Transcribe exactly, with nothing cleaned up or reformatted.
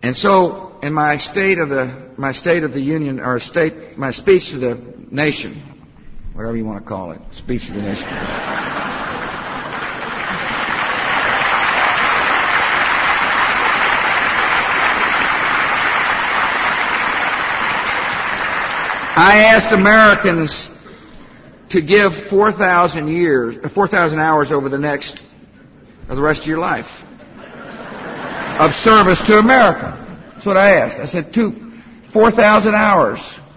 And so, in my state of the my State of the Union, or state, my speech to the nation, whatever you want to call it, speech to the nation. I asked Americans to give four thousand years, four thousand hours over the next, or the rest of your life, of service to America. That's what I asked. I said, two, four thousand hours